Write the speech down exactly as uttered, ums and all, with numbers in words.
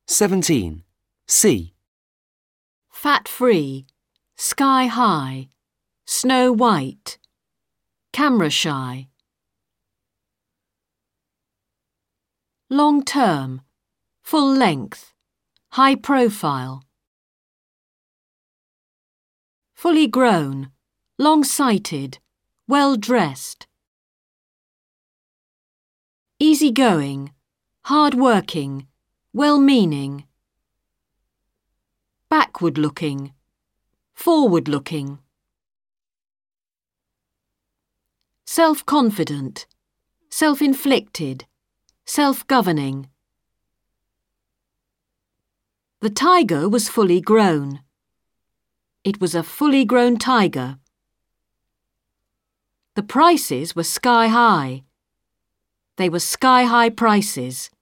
seventeen. C. Fat-free, sky-high, snow-white, camera-shy. Long-term, full-length, high-profile. Fully grown, long-sighted, well-dressed. Easy-going, hard-working, well-meaning. Backward-looking, forward-looking. Self-confident, self-inflicted, self-governing. The tiger was fully grown. It was a fully grown tiger. The prices were sky-high. They were sky-high prices.